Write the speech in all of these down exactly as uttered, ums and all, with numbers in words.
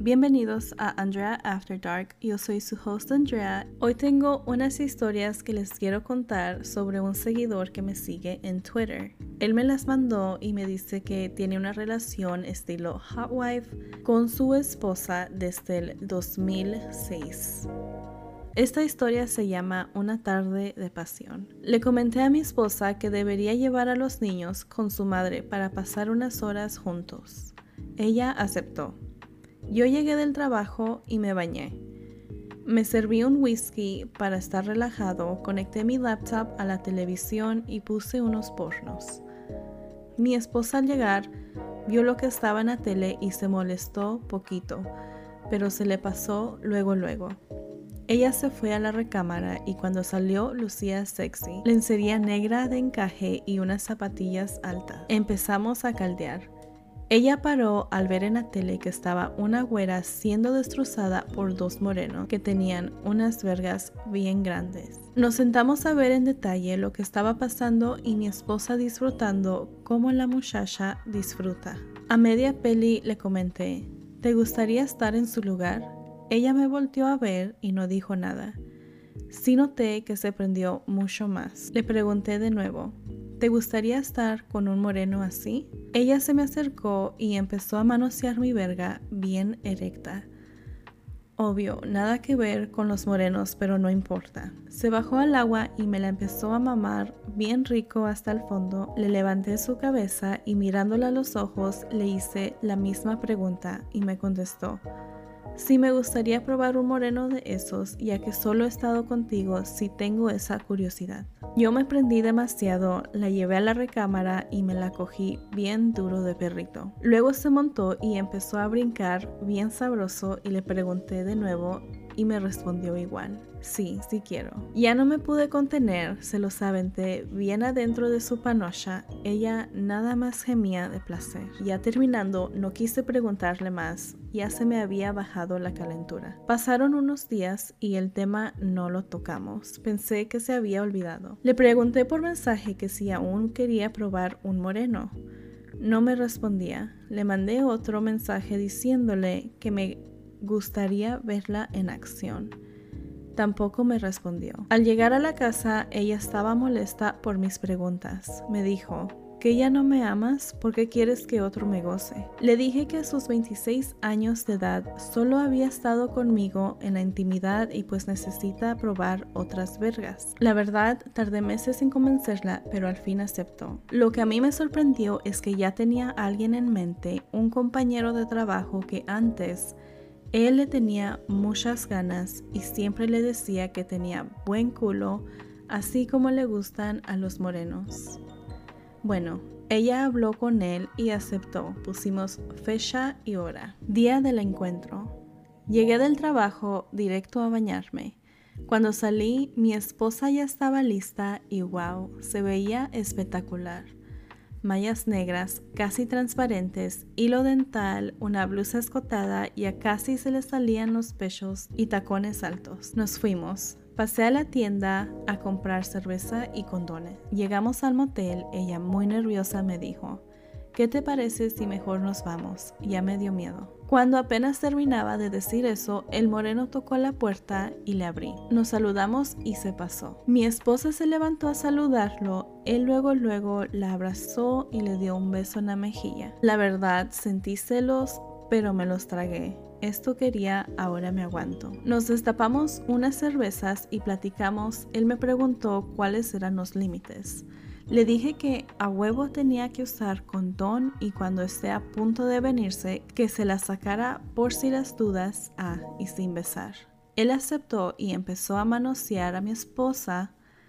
Bienvenidos a Andrea After Dark, yo soy su host Andrea. Hoy tengo unas historias que les quiero contar sobre un seguidor que me sigue en Twitter. Él me las mandó y me dice que tiene una relación estilo Hot Wife con su esposa desde el dos mil seis. Esta historia se llama Una tarde de pasión. Le comenté a mi esposa que debería llevar a los niños con su madre para pasar unas horas juntos. Ella aceptó. Yo llegué del trabajo y me bañé. Me serví un whisky para estar relajado, conecté mi laptop a la televisión y puse unos pornos. Mi esposa al llegar vio lo que estaba en la tele y se molestó poquito, pero se le pasó luego luego. Ella se fue a la recámara y cuando salió lucía sexy, lencería negra de encaje y unas zapatillas altas. Empezamos a caldear. Ella paró al ver en la tele que estaba una güera siendo destrozada por dos morenos que tenían unas vergas bien grandes. Nos sentamos a ver en detalle lo que estaba pasando y mi esposa disfrutando como la muchacha disfruta. A media peli le comenté, ¿te gustaría estar en su lugar? Ella me volteó a ver y no dijo nada. Sí noté que se prendió mucho más. Le pregunté de nuevo, ¿te gustaría estar con un moreno así? Ella se me acercó y empezó a manosear mi verga bien erecta. Obvio, nada que ver con los morenos, pero no importa. Se bajó al agua y me la empezó a mamar bien rico hasta el fondo. Le levanté su cabeza y mirándola a los ojos le hice la misma pregunta y me contestó. Sí, me gustaría probar un moreno de esos, ya que solo he estado contigo si tengo esa curiosidad. Yo me prendí demasiado, la llevé a la recámara y me la cogí bien duro de perrito. Luego se montó y empezó a brincar bien sabroso y le pregunté de nuevo y me respondió igual. Sí, sí quiero. Ya no me pude contener, se los aventé bien adentro de su panocha. Ella nada más gemía de placer. Ya terminando, no quise preguntarle más. Ya se me había bajado la calentura. Pasaron unos días y el tema no lo tocamos. Pensé que se había olvidado. Le pregunté por mensaje que si aún quería probar un moreno. No me respondía. Le mandé otro mensaje diciéndole que me gustaría verla en acción. Tampoco me respondió. Al llegar a la casa, ella estaba molesta por mis preguntas. Me dijo, ¿que ya no me amas? ¿Por qué quieres que otro me goce? Le dije que a sus veintiséis años de edad solo había estado conmigo en la intimidad y pues necesita probar otras vergas. La verdad, tardé meses en convencerla, pero al fin aceptó. Lo que a mí me sorprendió es que ya tenía a alguien en mente, un compañero de trabajo que antes él le tenía muchas ganas y siempre le decía que tenía buen culo, así como le gustan a los morenos. Bueno, ella habló con él y aceptó. Pusimos fecha y hora. Día del encuentro. Llegué del trabajo directo a bañarme. Cuando salí, mi esposa ya estaba lista y wow, se veía espectacular. Mallas negras, casi transparentes, hilo dental, una blusa escotada y a casi se le salían los pechos y tacones altos. Nos fuimos. Pasé a la tienda a comprar cerveza y condones. Llegamos al motel, ella muy nerviosa me dijo, ¿qué te parece si mejor nos vamos? Ya me dio miedo. Cuando apenas terminaba de decir eso, el moreno tocó la puerta y le abrí. Nos saludamos y se pasó. Mi esposa se levantó a saludarlo, él luego luego la abrazó y le dio un beso en la mejilla. La verdad, sentí celos, pero me los tragué. Esto quería, ahora me aguanto. Nos destapamos unas cervezas y platicamos. Él me preguntó cuáles eran los límites. Le dije que a huevo tenía que usar condón y cuando esté a punto de venirse, que se la sacara por si las dudas, ah, y sin besar. Él aceptó y empezó a manosear a mi esposa.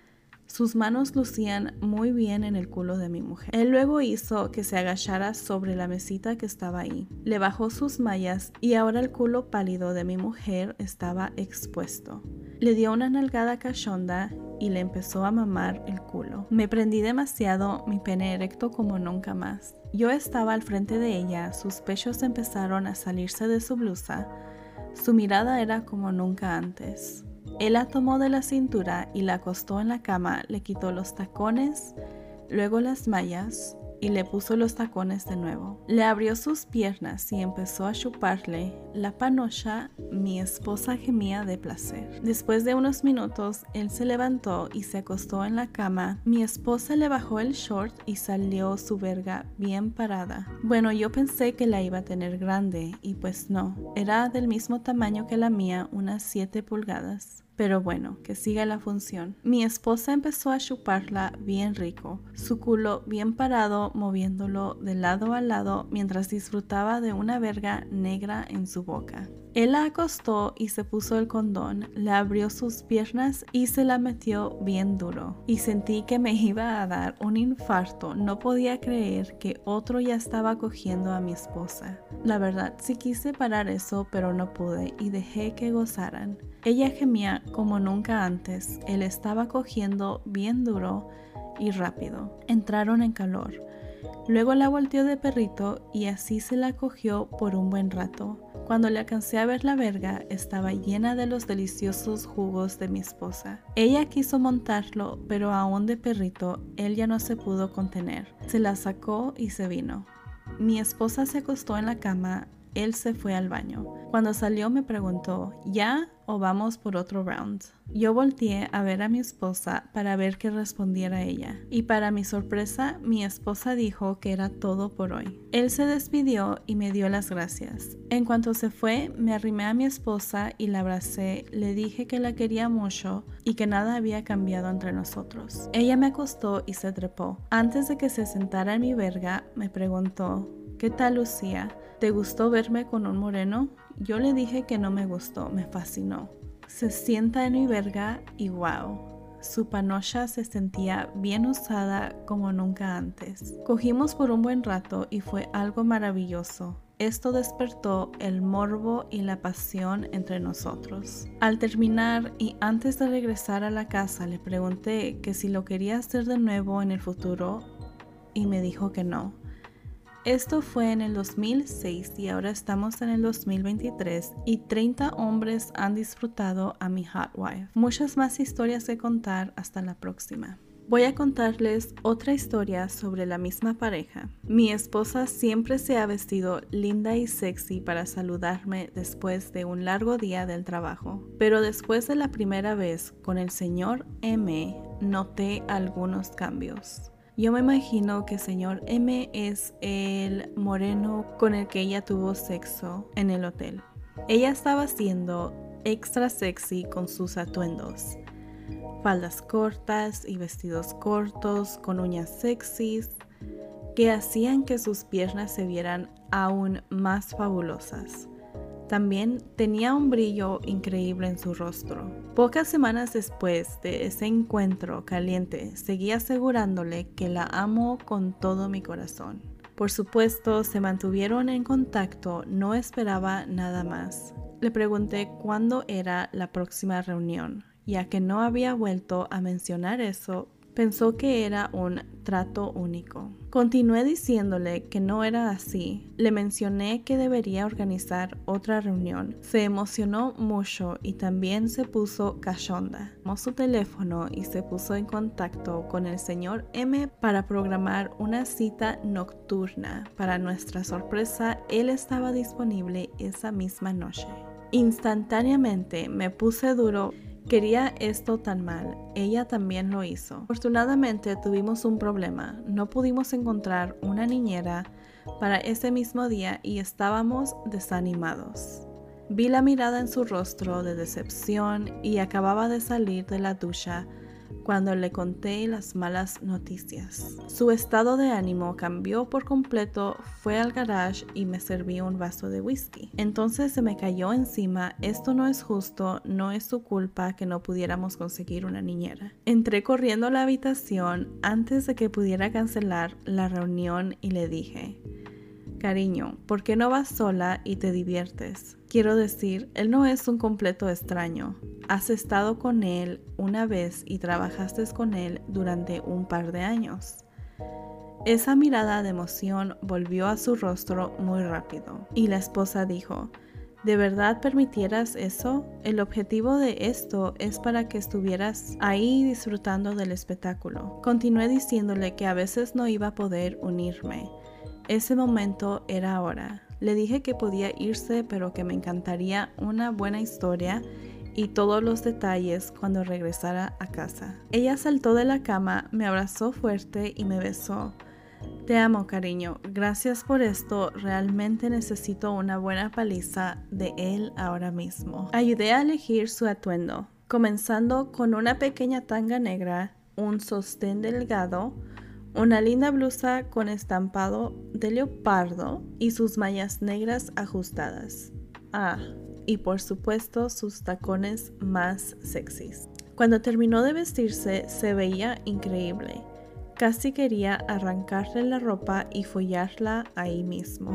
Sus manos lucían muy bien en el culo de mi mujer. Él luego hizo que se agachara sobre la mesita que estaba ahí. Le bajó sus mallas y ahora el culo pálido de mi mujer estaba expuesto. Le dio una nalgada cachonda y le empezó a mamar el culo. Me prendí demasiado, mi pene erecto como nunca más. Yo estaba al frente de ella, sus pechos empezaron a salirse de su blusa. Su mirada era como nunca antes. Él la tomó de la cintura y la acostó en la cama, le quitó los tacones, luego las mallas y le puso los tacones de nuevo. Le abrió sus piernas y empezó a chuparle la panocha. Mi esposa gemía de placer. Después de unos minutos, él se levantó y se acostó en la cama. Mi esposa le bajó el short y salió su verga bien parada. Bueno, yo pensé que la iba a tener grande y pues no, era del mismo tamaño que la mía, unas siete pulgadas. Pero bueno, que siga la función. Mi esposa empezó a chuparla bien rico, su culo bien parado, moviéndolo de lado a lado mientras disfrutaba de una verga negra en su boca. Él la acostó y se puso el condón, le abrió sus piernas y se la metió bien duro. Y sentí que me iba a dar un infarto. No podía creer que otro ya estaba cogiendo a mi esposa. La verdad, sí quise parar eso, pero no pude y dejé que gozaran. Ella gemía como nunca antes. Él estaba cogiendo bien duro y rápido. Entraron en calor. Luego la volteó de perrito y así se la cogió por un buen rato. Cuando le alcancé a ver la verga, estaba llena de los deliciosos jugos de mi esposa. Ella quiso montarlo, pero aún de perrito, él ya no se pudo contener. Se la sacó y se vino. Mi esposa se acostó en la cama. Él se fue al baño. Cuando salió me preguntó, ¿ya o vamos por otro round? Yo volteé a ver a mi esposa para ver qué respondiera ella. Y para mi sorpresa, mi esposa dijo que era todo por hoy. Él se despidió y me dio las gracias. En cuanto se fue, me arrimé a mi esposa y la abracé. Le dije que la quería mucho y que nada había cambiado entre nosotros. Ella me acostó y se trepó. Antes de que se sentara en mi verga, me preguntó, ¿qué tal lucía? ¿Te gustó verme con un moreno? Yo le dije que no me gustó, me fascinó. Se sienta en mi verga y wow, su panocha se sentía bien usada como nunca antes. Cogimos por un buen rato y fue algo maravilloso. Esto despertó el morbo y la pasión entre nosotros. Al terminar y antes de regresar a la casa le pregunté que si lo quería hacer de nuevo en el futuro y me dijo que no. Esto fue en el dos mil seis y ahora estamos en el dos mil veintitrés y treinta hombres han disfrutado a mi hot wife. Muchas más historias que contar, hasta la próxima. Voy a contarles otra historia sobre la misma pareja. Mi esposa siempre se ha vestido linda y sexy para saludarme después de un largo día del trabajo. Pero después de la primera vez con el señor M, noté algunos cambios. Yo me imagino que señor M es el moreno con el que ella tuvo sexo en el hotel. Ella estaba siendo extra sexy con sus atuendos. Faldas cortas y vestidos cortos con uñas sexys que hacían que sus piernas se vieran aún más fabulosas. También tenía un brillo increíble en su rostro. Pocas semanas después de ese encuentro caliente, seguí asegurándole que la amo con todo mi corazón. Por supuesto, se mantuvieron en contacto, no esperaba nada más. Le pregunté cuándo era la próxima reunión, ya que no había vuelto a mencionar eso. Pensó que era un trato único. Continué diciéndole que no era así. Le mencioné que debería organizar otra reunión. Se emocionó mucho y también se puso cachonda. Tomó su teléfono y se puso en contacto con el señor M para programar una cita nocturna. Para nuestra sorpresa, él estaba disponible esa misma noche. Instantáneamente me puse duro. Quería esto tan mal, ella también lo hizo. Afortunadamente tuvimos un problema, no pudimos encontrar una niñera para ese mismo día y estábamos desanimados. Vi la mirada en su rostro de decepción y acababa de salir de la ducha cuando le conté las malas noticias. Su estado de ánimo cambió por completo, fue al garage y me sirvió un vaso de whisky. Entonces se me cayó encima, esto no es justo, no es su culpa que no pudiéramos conseguir una niñera. Entré corriendo a la habitación antes de que pudiera cancelar la reunión y le dije, cariño, ¿por qué no vas sola y te diviertes? Quiero decir, él no es un completo extraño. Has estado con él una vez y trabajaste con él durante un par de años. Esa mirada de emoción volvió a su rostro muy rápido y la esposa dijo, ¿De verdad permitieras eso? El objetivo de esto es para que estuvieras ahí disfrutando del espectáculo. Continué diciéndole que a veces no iba a poder unirme. Ese momento era ahora. Le dije que podía irse, pero que me encantaría una buena historia y todos los detalles cuando regresara a casa. Ella saltó de la cama, me abrazó fuerte y me besó. Te amo, cariño. Gracias por esto. Realmente necesito una buena paliza de él ahora mismo. Ayudé a elegir su atuendo, comenzando con una pequeña tanga negra, un sostén delgado, una linda blusa con estampado de leopardo y sus mallas negras ajustadas. Ah, y por supuesto sus tacones más sexys. Cuando terminó de vestirse, se veía increíble. Casi quería arrancarle la ropa y follarla ahí mismo.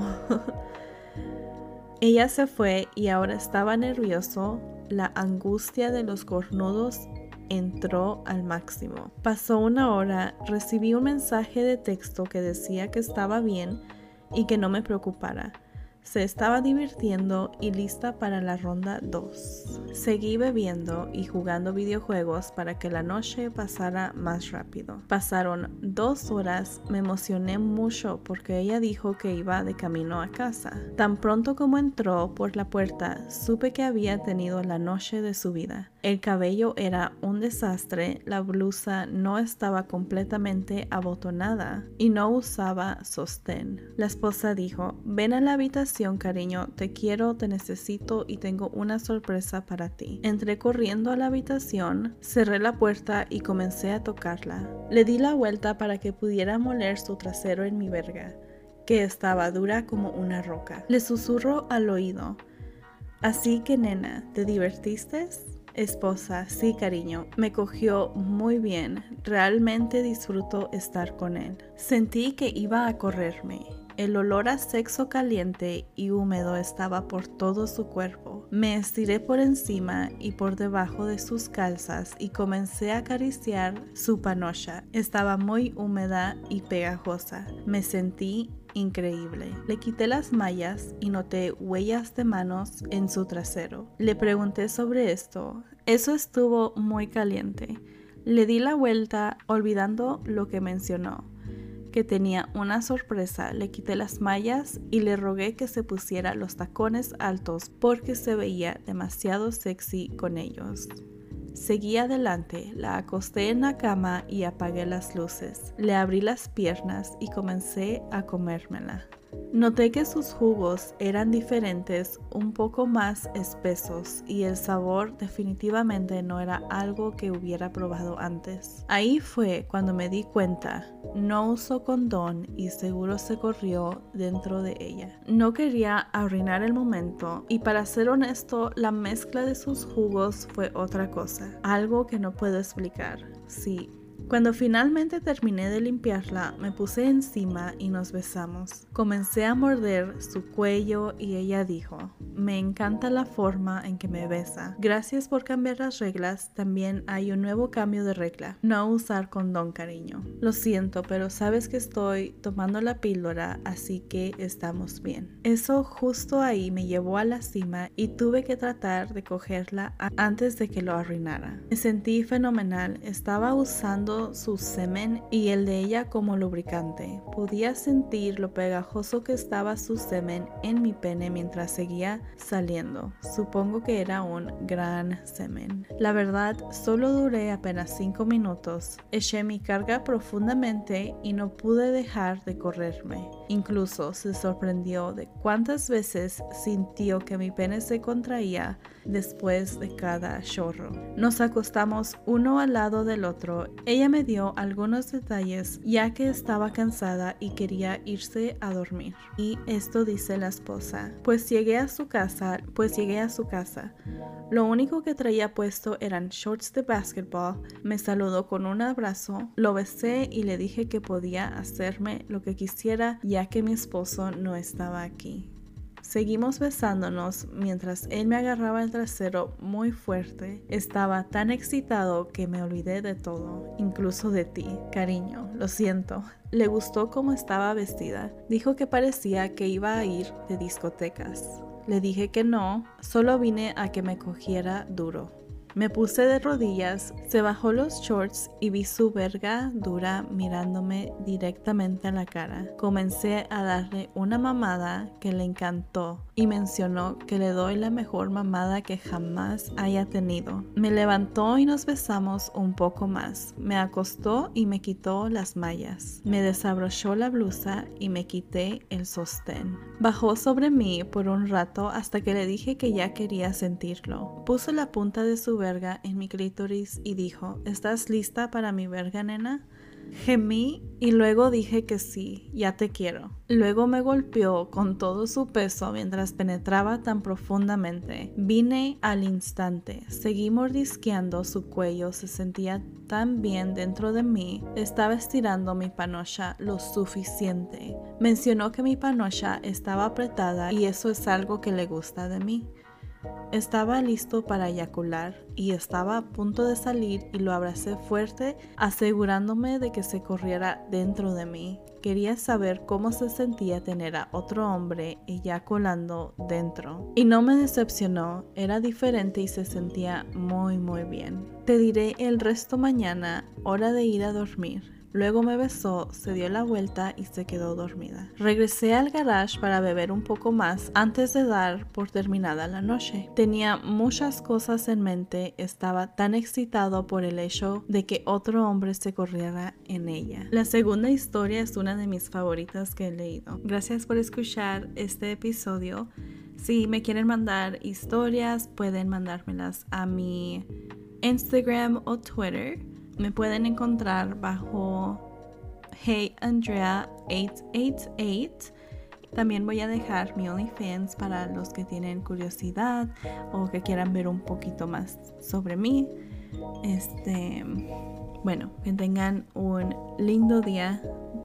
Ella se fue y ahora estaba nervioso. La angustia de los cornudos entró al máximo. Pasó una hora, recibí un mensaje de texto que decía que estaba bien y que no me preocupara. Se estaba divirtiendo y lista para la ronda dos. Seguí bebiendo y jugando videojuegos para que la noche pasara más rápido. Pasaron dos horas, me emocioné mucho porque ella dijo que iba de camino a casa. Tan pronto como entró por la puerta, supe que había tenido la noche de su vida. El cabello era un desastre, la blusa no estaba completamente abotonada y no usaba sostén. La esposa dijo, ven a la habitación, cariño, te quiero, te necesito y tengo una sorpresa para ti. Entré corriendo a la habitación, cerré la puerta y comencé a tocarla. Le di la vuelta para que pudiera moler su trasero en mi verga, que estaba dura como una roca. Le susurró al oído, así que nena, ¿te divertiste? Esposa, sí, cariño, me cogió muy bien, realmente disfruto estar con él. Sentí que iba a correrme. El olor a sexo caliente y húmedo estaba por todo su cuerpo. Me estiré por encima y por debajo de sus calzas y comencé a acariciar su panocha. Estaba muy húmeda y pegajosa. Me sentí increíble. Le quité las mallas y noté huellas de manos en su trasero. Le pregunté sobre esto. Eso estuvo muy caliente. Le di la vuelta olvidando lo que mencionó, que tenía una sorpresa. Le quité las mallas y le rogué que se pusiera los tacones altos porque se veía demasiado sexy con ellos. Seguí adelante, la acosté en la cama y apagué las luces. Le abrí las piernas y comencé a comérmela. Noté que sus jugos eran diferentes, un poco más espesos y el sabor definitivamente no era algo que hubiera probado antes. Ahí fue cuando me di cuenta, no usó condón y seguro se corrió dentro de ella. No quería arruinar el momento y para ser honesto, la mezcla de sus jugos fue otra cosa, algo que no puedo explicar. Sí. Cuando finalmente terminé de limpiarla, me puse encima y nos besamos. Comencé a morder su cuello y ella dijo, me encanta la forma en que me besa. Gracias por cambiar las reglas, también hay un nuevo cambio de regla. No usar condón, cariño. Lo siento, pero sabes que estoy tomando la píldora, así que estamos bien. Eso justo ahí me llevó a la cima y tuve que tratar de cogerla antes de que lo arruinara. Me sentí fenomenal, estaba usando su semen y el de ella como lubricante. Podía sentir lo pegajoso que estaba su semen en mi pene mientras seguía saliendo. Supongo que era un gran semen. La verdad, solo duré apenas cinco minutos. Eché mi carga profundamente y no pude dejar de correrme. Incluso se sorprendió de cuántas veces sintió que mi pene se contraía después de cada chorro. Nos acostamos uno al lado del otro. Ella me dio algunos detalles ya que estaba cansada y quería irse a dormir. Y esto dice la esposa. Pues llegué a su casa, pues llegué a su casa. Lo único que traía puesto eran shorts de básquetbol. Me saludó con un abrazo, lo besé y le dije que podía hacerme lo que quisiera ya que mi esposo no estaba aquí. Seguimos besándonos mientras él me agarraba el trasero muy fuerte. Estaba tan excitado que me olvidé de todo, incluso de ti, cariño, lo siento. Le gustó cómo estaba vestida. Dijo que parecía que iba a ir de discotecas. Le dije que no, solo vine a que me cogiera duro. Me puse de rodillas, se bajó los shorts y vi su verga dura mirándome directamente a la cara. Comencé a darle una mamada que le encantó y mencionó que le doy la mejor mamada que jamás haya tenido. Me levantó y nos besamos un poco más. Me acostó y me quitó las mallas. Me desabrochó la blusa y me quité el sostén. Bajó sobre mí por un rato hasta que le dije que ya quería sentirlo. Puso la punta de su verga en mi clítoris y dijo: ¿Estás lista para mi verga, nena? Gemí y luego dije que sí, ya te quiero. Luego me golpeó con todo su peso mientras penetraba tan profundamente. Vine al instante, seguí mordisqueando su cuello, se sentía tan bien dentro de mí. Estaba estirando mi panocha lo suficiente. Mencionó que mi panocha estaba apretada y eso es algo que le gusta de mí. Estaba listo para eyacular y estaba a punto de salir y lo abracé fuerte, asegurándome de que se corriera dentro de mí. Quería saber cómo se sentía tener a otro hombre eyaculando dentro. Y no me decepcionó, era diferente y se sentía muy muy bien. Te diré el resto mañana, hora de ir a dormir. Luego me besó, se dio la vuelta y se quedó dormida. Regresé al garage para beber un poco más antes de dar por terminada la noche. Tenía muchas cosas en mente, estaba tan excitado por el hecho de que otro hombre se corriera en ella. La segunda historia es una de mis favoritas que he leído. Gracias por escuchar este episodio. Si me quieren mandar historias, pueden mandármelas a mi Instagram o Twitter. Me pueden encontrar bajo Hey Andrea ocho ocho ocho. También voy a dejar mi OnlyFans para los que tienen curiosidad o que quieran ver un poquito más sobre mí. Este, bueno, que tengan un lindo día.